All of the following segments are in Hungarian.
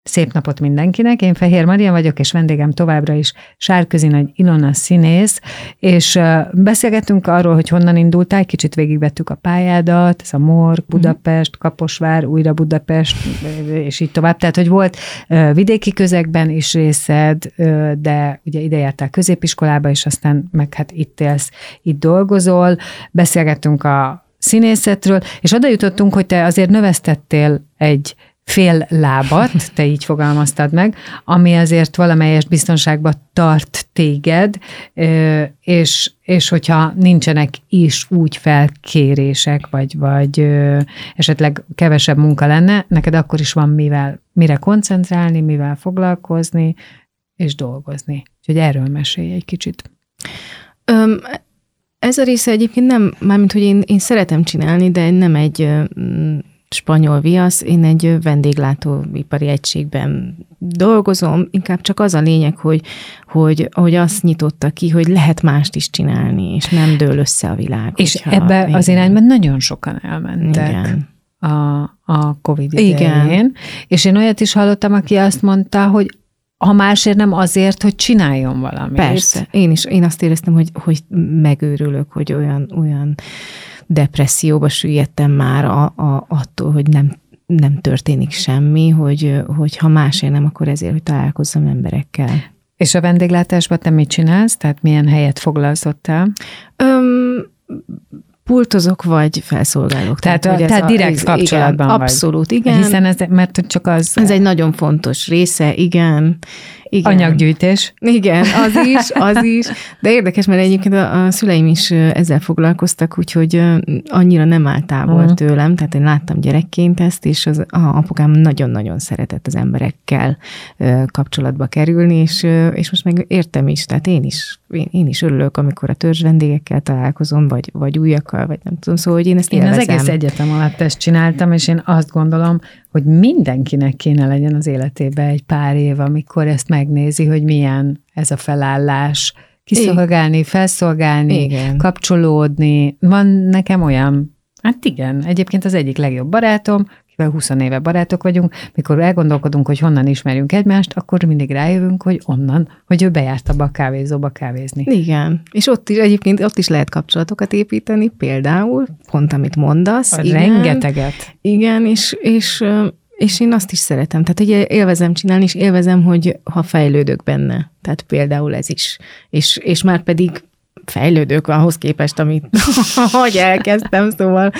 Szép napot mindenkinek, én Fehér Maria vagyok, és vendégem továbbra is Sárközi Nagy Ilona színész, és beszélgettünk arról, hogy honnan indultál, kicsit végigvettük a pályádat, ez a Morg, Budapest, Kaposvár, újra Budapest, és így tovább. Tehát, hogy volt vidéki közegben is részed, de ugye ide jártál középiskolába, és aztán meg hát itt élsz, itt dolgozol. Beszélgettünk a színészetről, és oda jutottunk, hogy te azért növesztettél egy fél lábat, te így fogalmaztad meg, ami azért valamelyest biztonságban tart téged, és hogyha nincsenek is úgy felkérések, vagy esetleg kevesebb munka lenne, neked akkor is van mire koncentrálni, mivel foglalkozni, és dolgozni. Úgyhogy erről mesélj egy kicsit. Ez a része egyébként nem, mármint, hogy én szeretem csinálni, de nem egy spanyol viasz, én egy vendéglátóipari egységben dolgozom, inkább csak az a lényeg, hogy azt nyitotta ki, hogy lehet mást is csinálni, és nem dől össze a világ. És ebbe az irányban nagyon sokan elmentek a Covid idején. És én olyat is hallottam, aki azt mondta, hogy ha másért nem azért, hogy csináljon valamit. Persze. Én azt éreztem, hogy megőrülök, hogy olyan depresszióba süllyedtem már attól, hogy nem történik semmi, hogy ha másért nem, akkor ezért, hogy találkozzam emberekkel. És a vendéglátásban te mit csinálsz? Tehát milyen helyet foglalsz ott el? Pultozok, vagy felszolgálok. Tehát direkt kapcsolatban igen, vagy. Abszolút, igen. Hiszen mert csak az... Ez egy nagyon fontos része, igen. Anyaggyűjtés. Igen, az is. De érdekes, mert egyébként a szüleim is ezzel foglalkoztak, úgyhogy annyira nem áll távol tőlem, tehát én láttam gyerekként ezt, és az apukám nagyon-nagyon szeretett az emberekkel kapcsolatba kerülni, és most meg értem is, tehát én is örülök, amikor a törzs vendégekkel találkozom, vagy újakkal, vagy nem tudom, szóval, hogy én ezt élvezem. Én az egész egyetem alatt ezt csináltam, és én azt gondolom, hogy mindenkinek kéne legyen az életében egy pár év, amikor ezt megnézi, hogy milyen ez a felállás, kiszolgálni, felszolgálni, igen, kapcsolódni. Van nekem olyan, hát igen, egyébként az egyik legjobb barátom, akivel 20 éve barátok vagyunk, mikor elgondolkodunk, hogy honnan ismerjünk egymást, akkor mindig rájövünk, hogy onnan, hogy ő bejárt abba a kávézóba kávézni. Igen, és ott is lehet kapcsolatokat építeni, például, pont amit mondasz. Rengeteget. Igen, és én azt is szeretem. Tehát ugye élvezem csinálni, és élvezem, hogy ha fejlődök benne. Tehát például ez is. És már pedig fejlődök ahhoz képest, amit hogy elkezdtem, szóval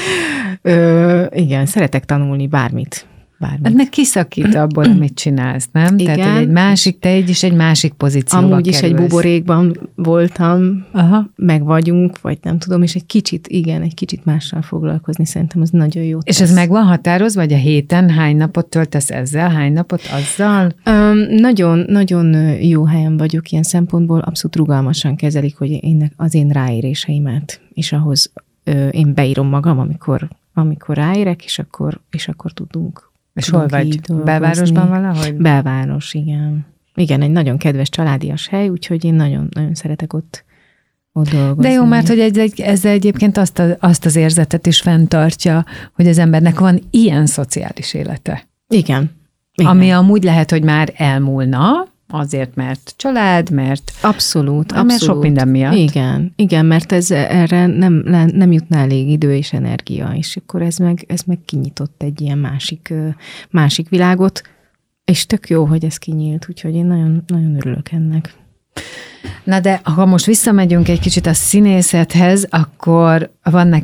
igen, szeretek tanulni bármit. Hát meg kiszakít abból, amit csinálsz, nem? Igen. Tehát, hogy te egy másik pozícióba amúgy kerülsz. is egy buborékban voltam, meg vagyunk, vagy nem tudom, és egy kicsit mással foglalkozni, szerintem az nagyon jó. És ez meg van határozva, vagy a héten hány napot töltesz ezzel, hány napot azzal? Nagyon jó helyen vagyok ilyen szempontból, abszolút rugalmasan kezelik, hogy az én ráéréseimet, és ahhoz én beírom magam, amikor ráérek, és akkor tudunk. És hol vagy? Belvárosban valahogy? Belváros, igen. Igen, egy nagyon kedves családias hely, úgyhogy én nagyon, nagyon szeretek ott dolgozni. De jó, mert hogy ezzel egyébként azt az érzetet is fenntartja, hogy az embernek van ilyen szociális élete. Igen. Ami amúgy lehet, hogy már elmúlna, azért, mert család, mert... Abszolút. Mert sok minden miatt. Igen, mert erre nem jutna elég idő és energia, és akkor ez meg kinyitott egy ilyen másik világot, és tök jó, hogy ez kinyílt, úgyhogy én nagyon, nagyon örülök ennek. Na de ha most visszamegyünk egy kicsit a színészethez, akkor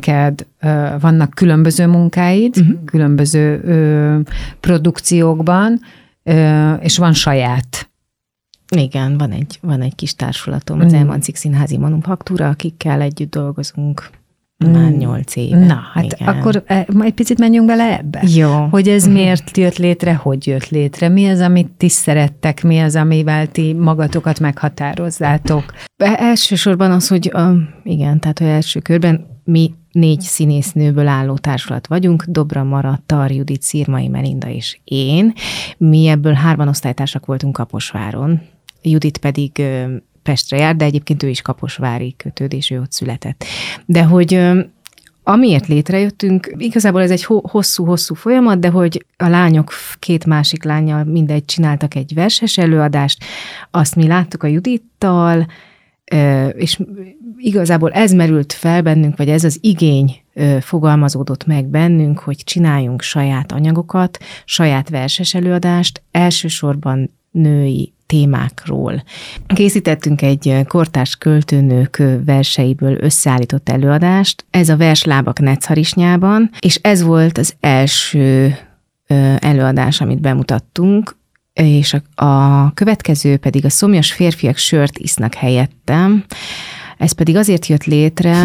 vannak különböző munkáid, különböző produkciókban, és van saját. Igen, van egy kis társulatom, az Elmancik Színházi Manufaktúra, akikkel együtt dolgozunk már 8 éve. Na, hát igen. Akkor egy picit menjünk bele ebbe. Jó. Hogy ez miért jött létre, hogy jött létre, mi az, amit ti szerettek, mi az, amivel ti magatokat meghatározzátok? Elsősorban az, hogy igen, tehát hogy első körben mi 4 színésznőből álló társulat vagyunk, Dobra Mara, Tar Judit, Szirmai Melinda és én. Mi ebből 3 osztálytársak voltunk Kaposváron. Judit pedig Pestre jár, de egyébként ő is kaposvári kötődés, ő ott született. De hogy amiért létrejöttünk, igazából ez egy hosszú-hosszú folyamat, de hogy a lányok 2 másik lánnyal mindegy csináltak egy verses előadást, azt mi láttuk a Judittal, és igazából ez merült fel bennünk, vagy ez az igény fogalmazódott meg bennünk, hogy csináljunk saját anyagokat, saját verses előadást, elsősorban női témákról. Készítettünk egy kortárs költőnők verseiből összeállított előadást, ez a Verslábak Necharisnyában, és ez volt az első előadás, amit bemutattunk, és a következő pedig a Szomjas férfiak sört isznak helyettem. Ez pedig azért jött létre,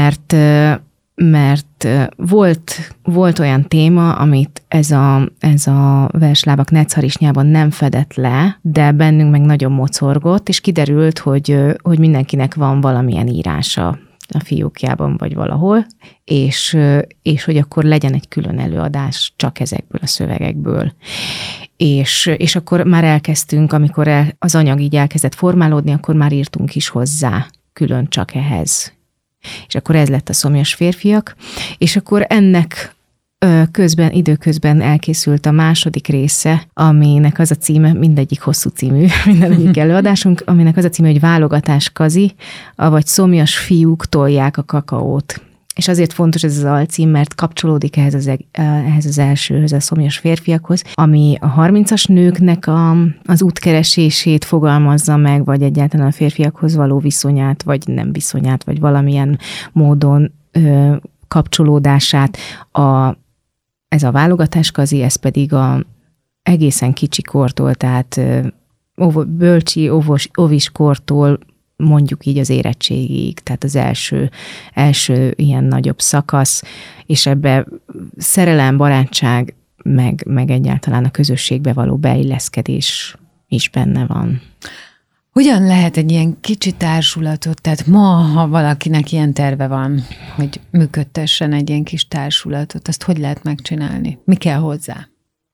mert volt olyan téma, amit ez a Verslábak Necharisnyában nem fedett le, de bennünk meg nagyon mocorgott, és kiderült, hogy mindenkinek van valamilyen írása a fiókjában, vagy valahol, és hogy akkor legyen egy külön előadás csak ezekből a szövegekből. És akkor már elkezdtünk, amikor az anyag így elkezdett formálódni, akkor már írtunk is hozzá külön csak ehhez. És akkor ez lett a Szomjas férfiak, és akkor ennek időközben elkészült a második része, aminek az a címe, mindegyik hosszú című, mindegyik előadásunk, aminek az a címe, hogy Válogatás Kazi, avagy Szomjas fiúk tolják a kakaót. És azért fontos ez az alcím, mert kapcsolódik ehhez az elsőhöz, a Szomjas férfiakhoz, ami a 30-as nőknek az útkeresését fogalmazza meg, vagy egyáltalán a férfiakhoz való viszonyát, vagy nem viszonyát, vagy valamilyen módon kapcsolódását. Ez a válogatáskazi, ez pedig egészen kicsi kortól, tehát bölcsi, óviskortól mondjuk így az érettségig, tehát az első ilyen nagyobb szakasz, és ebbe szerelem, barátság, meg egyáltalán a közösségbe való beilleszkedés is benne van. Hogyan lehet egy ilyen kicsi társulatot, tehát ma, ha valakinek ilyen terve van, hogy működtessen egy ilyen kis társulatot, azt hogy lehet megcsinálni? Mi kell hozzá?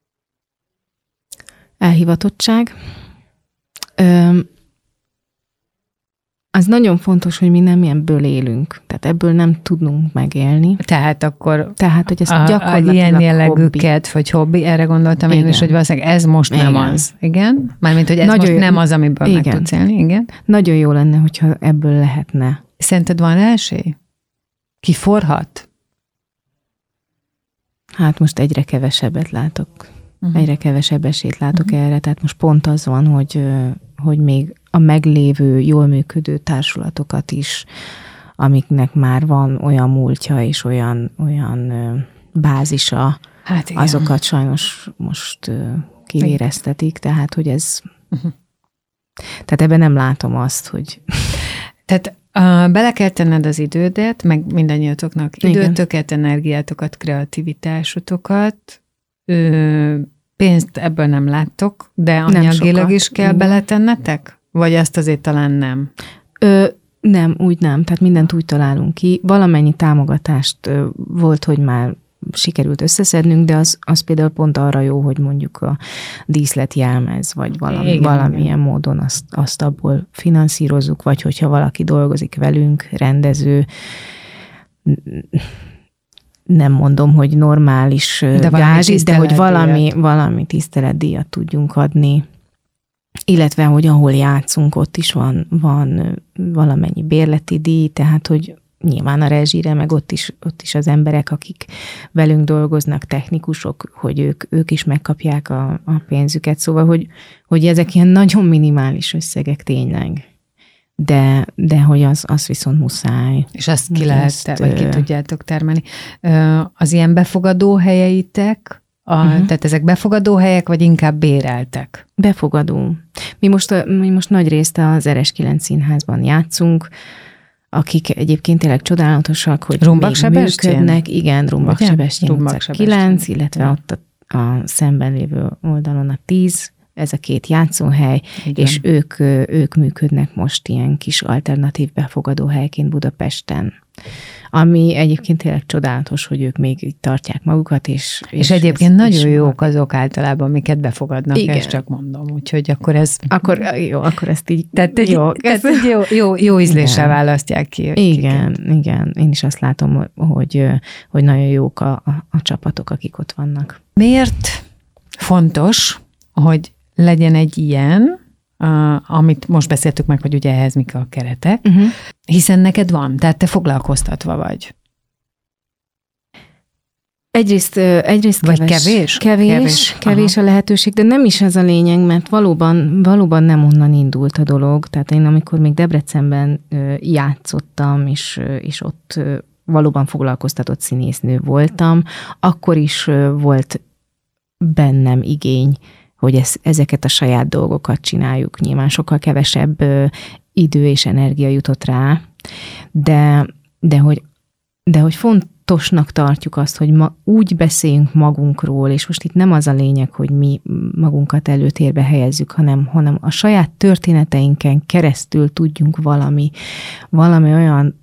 Elhivatottság. Az nagyon fontos, hogy mi nem ilyenből élünk. Tehát ebből nem tudunk megélni. Tehát, hogy ezt gyakorlatilag ilyen jellegüket, vagy hobbi, erre gondoltam én is, hogy valószínűleg ez most nem az. Igen? Mármint, hogy ez nagyon most nem az, amiből meg tudsz élni. Igen? Nagyon jó lenne, hogyha ebből lehetne. Szerinted van rá esély? Kiforhat? Hát most egyre kevesebbet látok. Egyre kevesebb esélyt látok erre. Tehát most pont az van, hogy még a meglévő, jól működő társulatokat is, amiknek már van olyan múltja és olyan bázisa, hát azokat sajnos most kivéreztetik, tehát hogy ez... Tehát ebben nem látom azt, hogy... Tehát bele kell tenned az idődet, meg mindannyiatoknak időtöket, energiátokat, kreativitásotokat, pénzt ebből nem láttok, de anyagilag is kell beletennetek? Vagy azt azért talán nem? Nem, úgy nem. Tehát mindent úgy találunk ki. Valamennyi támogatást volt, hogy már sikerült összeszednünk, de az például pont arra jó, hogy mondjuk a díszletjelmez, vagy valamilyen módon azt abból finanszírozzuk, vagy hogyha valaki dolgozik velünk, rendező, nem mondom, hogy normális gázsit, de hogy valami tiszteletdíjat tudjunk adni, illetve, hogy ahol játszunk, ott is van valamennyi bérleti díj, tehát, hogy nyilván a rezsire, meg ott is az emberek, akik velünk dolgoznak, technikusok, hogy ők is megkapják a pénzüket, szóval, hogy ezek ilyen nagyon minimális összegek tényleg. De hogy az viszont muszáj. És azt ki lehet, vagy ki tudjátok termelni. Az ilyen befogadó helyeitek, tehát ezek befogadó helyek, vagy inkább béreltek? Befogadó. Mi most nagy részt az RS9 színházban játszunk, akik egyébként tényleg csodálatosak, hogy működnek. Igen, Rumbak-Sebestyén 9, illetve ott a szemben lévő oldalon a 10 ez a 2 játszóhely, igen. És ők működnek most ilyen kis alternatív befogadó helyként Budapesten. Ami egyébként tényleg csodálatos, hogy ők még így tartják magukat, és egyébként nagyon jók azok általában, amiket befogadnak, igen. Ezt csak mondom, úgyhogy akkor ez... Akkor ezt így... Tehát jó ízléssel választják ki. Igen. Én is azt látom, hogy nagyon jók a csapatok, akik ott vannak. Miért fontos, hogy legyen egy ilyen, amit most beszéltük meg, hogy ugye ehhez mik a keretek, hiszen neked van, tehát te foglalkoztatva vagy. Egyrészt vagy kevés a lehetőség, de nem is ez a lényeg, mert valóban nem onnan indult a dolog. Tehát én amikor még Debrecenben játszottam, és ott valóban foglalkoztatott színésznő voltam, akkor is volt bennem igény, hogy ezeket a saját dolgokat csináljuk. Nyilván sokkal kevesebb idő és energia jutott rá, de hogy fontosnak tartjuk azt, hogy ma úgy beszéljünk magunkról, és most itt nem az a lényeg, hogy mi magunkat előtérbe helyezzük, hanem a saját történeteinken keresztül tudjunk valami olyan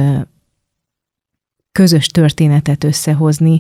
közös történetet összehozni,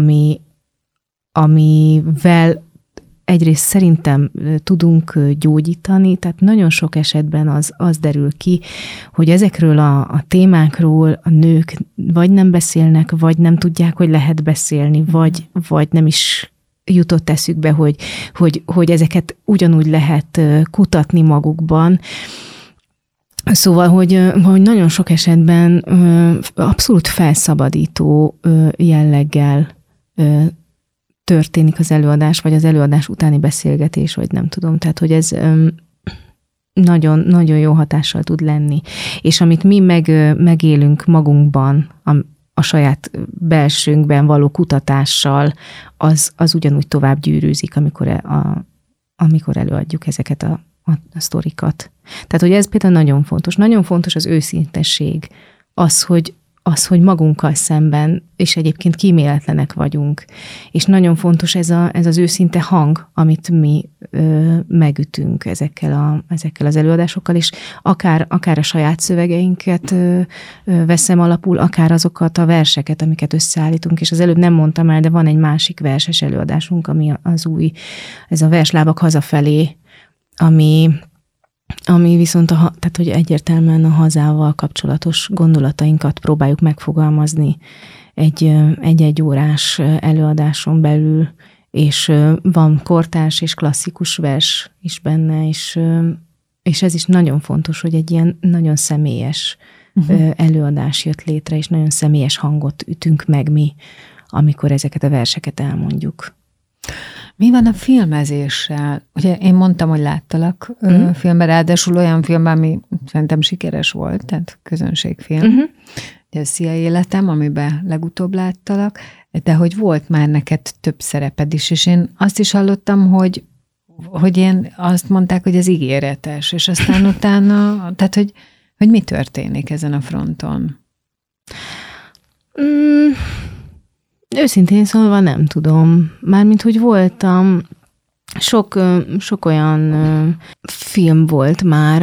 amivel egyrészt szerintem tudunk gyógyítani, tehát nagyon sok esetben az derül ki, hogy ezekről a témákról a nők vagy nem beszélnek, vagy nem tudják, hogy lehet beszélni, vagy nem is jutott eszükbe, hogy ezeket ugyanúgy lehet kutatni magukban. Szóval, hogy nagyon sok esetben abszolút felszabadító jelleggel történik az előadás, vagy az előadás utáni beszélgetés, vagy nem tudom. Tehát, hogy ez nagyon, nagyon jó hatással tud lenni. És amit mi megélünk magunkban, a saját belsőnkben való kutatással, az ugyanúgy tovább gyűrűzik, amikor előadjuk ezeket a sztorikat. Tehát, hogy ez például nagyon fontos. Nagyon fontos az őszintesség. Az, hogy magunkkal szemben, és egyébként kíméletlenek vagyunk. És nagyon fontos ez az őszinte hang, amit mi megütünk ezekkel az előadásokkal, és akár a saját szövegeinket veszem alapul, akár azokat a verseket, amiket összeállítunk, és az előbb nem mondtam el, de van egy másik verses előadásunk, ami ez a Verslábak hazafelé, ami viszont, tehát hogy egyértelműen a hazával kapcsolatos gondolatainkat próbáljuk megfogalmazni egy órás előadáson belül, és van kortárs és klasszikus vers is benne, és ez is nagyon fontos, hogy egy ilyen nagyon személyes előadás jött létre, és nagyon személyes hangot ütünk meg mi, amikor ezeket a verseket elmondjuk. Mi van a filmezéssel? Ugye én mondtam, hogy láttalak filmben, ráadásul olyan filmben, ami szerintem sikeres volt, tehát közönségfilm. Ugye a Szia életem, amiben legutóbb láttalak, de hogy volt már neked több szereped is, és én azt is hallottam, hogy én azt mondták, hogy ez ígéretes, és aztán utána, tehát hogy mi történik ezen a fronton? Őszintén szólva nem tudom. Mármint, hogy voltam, sok olyan film volt már,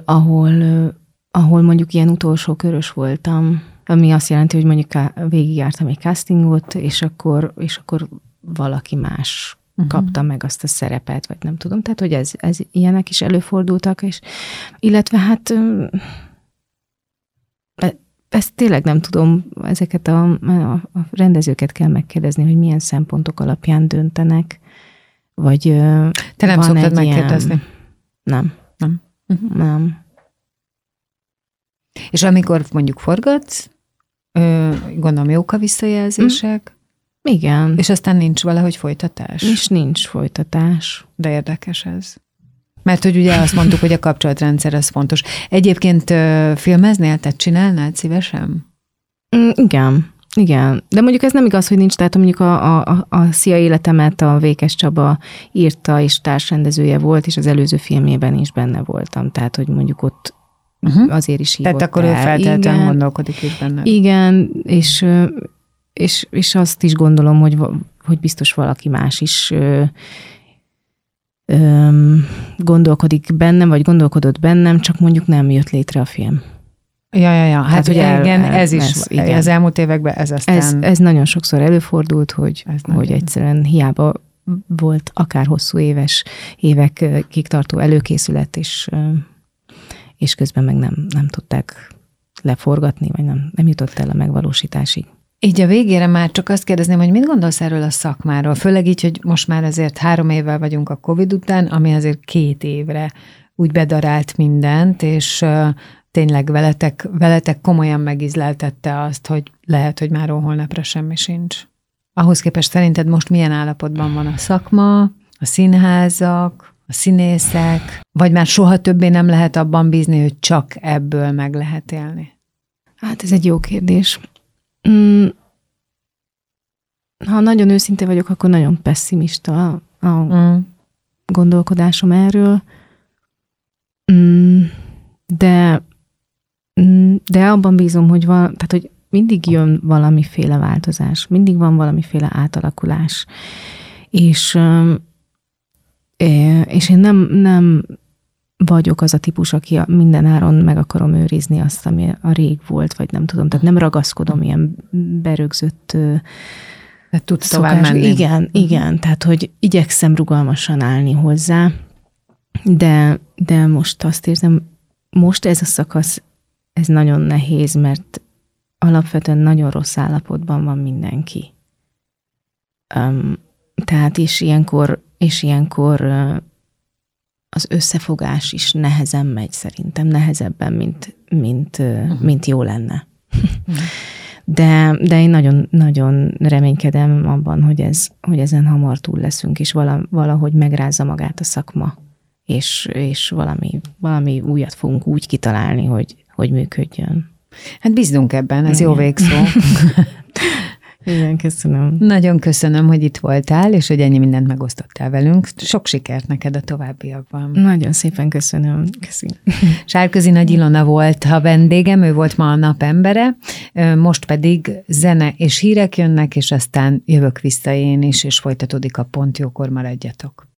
ahol mondjuk ilyen utolsó körös voltam, ami azt jelenti, hogy mondjuk végigjártam egy castingot, és akkor valaki más kapta meg azt a szerepet, vagy nem tudom. Tehát, hogy ez ilyenek is előfordultak, és illetve hát ezt tényleg nem tudom, ezeket a rendezőket kell megkérdezni, hogy milyen szempontok alapján döntenek, vagy te nem szoktad megkérdezni? Nem. Nem. És amikor mondjuk forgatsz, gondolom jók a visszajelzések? Igen. És aztán nincs valahogy folytatás? És nincs folytatás. De érdekes ez. Mert hogy ugye azt mondtuk, hogy a kapcsolatrendszer az fontos. Egyébként filmeznél, tehát csinálnád szívesen? Igen. De mondjuk ez nem igaz, hogy nincs, tehát mondjuk a Szia életemet a Vékes Csaba írta, és társrendezője volt, és az előző filmjében is benne voltam. Tehát, hogy mondjuk ott azért is hívott. Tehát akkor ő feltétlenül gondolkodik is benne. Igen, és azt is gondolom, hogy biztos valaki más is gondolkodik bennem, vagy gondolkodott bennem, csak mondjuk nem jött létre a film. Ja. Hát igen, ez is, igen. Az elmúlt években ez aztán... Ez nagyon sokszor előfordult, hogy egyszerűen hiába volt akár hosszú évekig tartó előkészület, és közben meg nem tudták leforgatni, vagy nem jutott el a megvalósításig. Így a végére már csak azt kérdezném, hogy mit gondolsz erről a szakmáról? Főleg így, hogy most már azért 3 évvel vagyunk a Covid után, ami azért 2 évre úgy bedarált mindent, és tényleg veletek komolyan megízleltette azt, hogy lehet, hogy már holnapra semmi sincs. Ahhoz képest szerinted most milyen állapotban van a szakma, a színházak, a színészek, vagy már soha többé nem lehet abban bízni, hogy csak ebből meg lehet élni? Hát ez egy jó kérdés. Ha nagyon őszinte vagyok, akkor nagyon pesszimista a gondolkodásom erről. De abban bízom, hogy mindig jön valamiféle változás, mindig van valamiféle átalakulás. És én nem vagyok az a típus, aki minden áron meg akarom őrizni azt, ami a rég volt, vagy nem tudom. Tehát nem ragaszkodom ilyen berögzött tudsz tovább menni. Igen. Tehát, hogy igyekszem rugalmasan állni hozzá, de most azt érzem, most ez a szakasz, ez nagyon nehéz, mert alapvetően nagyon rossz állapotban van mindenki. Tehát és ilyenkor az összefogás is nehezen megy szerintem, nehezebben, mint jó lenne. De én nagyon, nagyon reménykedem abban, hogy ezen hamar túl leszünk, és valahogy megrázza magát a szakma, és valami újat fogunk úgy kitalálni, hogy működjön. Hát bízzunk ebben, ez jó végszó. Igen, köszönöm. Nagyon köszönöm, hogy itt voltál, és hogy ennyi mindent megosztottál velünk. Sok sikert neked a továbbiakban. Nagyon szépen köszönöm. Köszönöm. Sárközi Nagy Ilona volt a vendégem, ő volt ma a napembere, most pedig zene és hírek jönnek, és aztán jövök vissza én is, és folytatódik a Pont Jókor, maradjatok.